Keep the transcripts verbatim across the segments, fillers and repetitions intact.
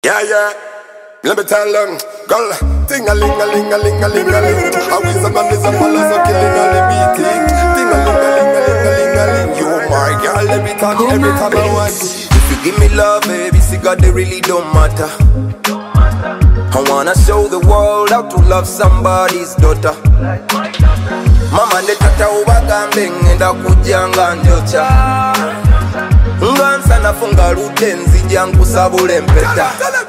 Yeah, yeah. Let me tell them, girl, ting a ling a ling a ling a ling a ling. I wish some man is a follow so killing all the beating. Ting a ling a ling a ling a ling a ling. You my girl, every time, every time I want. If you give me love, baby, see God, they really don't matter. I wanna show the world how to love somebody's daughter. Mama ne tata ubagambeng enda kujanga njocha. Ngansa nafunga rudenzi jangu sabule mpeta.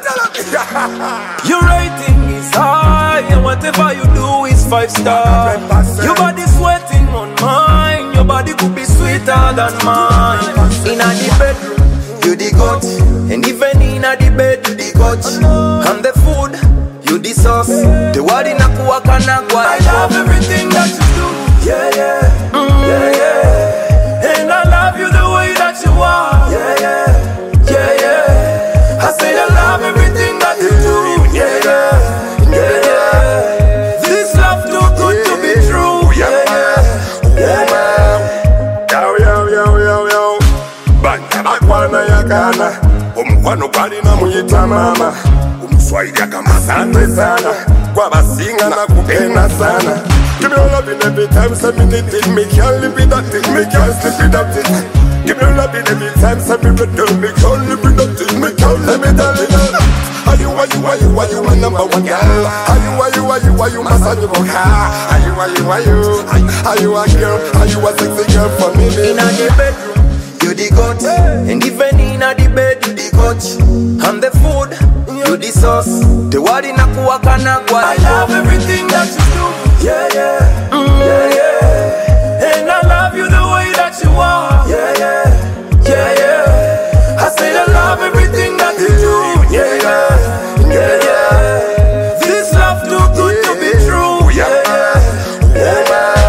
Your rating is high, and whatever you do is five star. Your body sweating on mine, your body could be sweeter than mine. In a the bedroom, you the goat, and even in a the bed, you the coach. I'm the food, you the sauce. The word in a kuwakanagwa. I love everything that you do, yeah, yeah, mm, yeah, yeah. And I love you the way that you are, yeah, yeah, yeah, yeah. I say I love everything that you do, yeah, yeah, yeah, yeah. This love too good to be true, yeah, yeah, yeah. Yo, yo, yo, yo, yo. Banta bakwana yakana, umkwano kwali na muyita mama. Umswahili kama asante sana, kwa basinga na kupenda sana. Give me your loving every time, send me the thing. Me can't live without it, me can't sleep without it. Give me your loving every time, send me the thing. Me can't live without it, me can't let me tell it. Are you, are you, are you, are you my number one girl? Are you, are you, are you, are you my sunny car? Are you, are you, are you, are you a girl? Are you a sexy girl for me? In a the bedroom, you the goat, and even in a the bed, you the coach. I'm the food, you the sauce. The word in a kuwakanagwa. I love everything that you do, yeah, yeah, mm, yeah, yeah. And I love you the way that you are, yeah, yeah, yeah, yeah. I say I love everything that you do, yeah, yeah, yeah, yeah. This love too good to be true, yeah, yeah, yeah,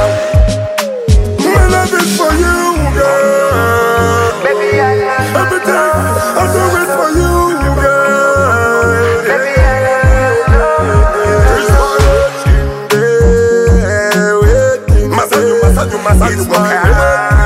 yeah. My love is for you, girl. Baby, I love everything I do it for you, girl. Baby, I Masanyu, masanyu, masanyu,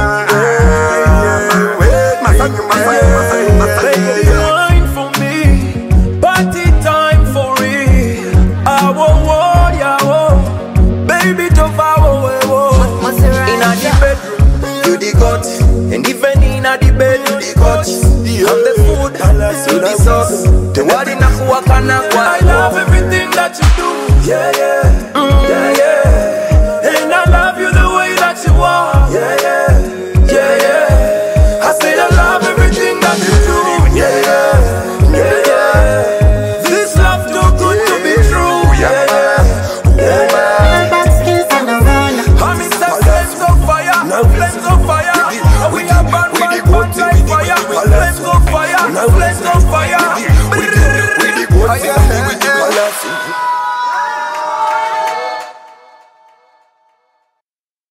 masanyu, masanyu, masanyu. Wine for me, party time for it. I won't worry, I won't. Baby, to follow, in a the bedroom, you the goat, and even in a the bed, you the coach. I'm the food, you the sauce. The word in a kuwakanagwa. I love everything that you do, yeah, yeah, mm, yeah, yeah. And I love you the way that you are, yeah, yeah, yeah, yeah. I say I love everything that you do, yeah, yeah, yeah, yeah. This love too good to be true, yeah, yeah, yeah, yeah. I'm in the flames of fire, flames of fire. We are burned by one like fire, flames of fire, flames of fire. We the goat, we the goat,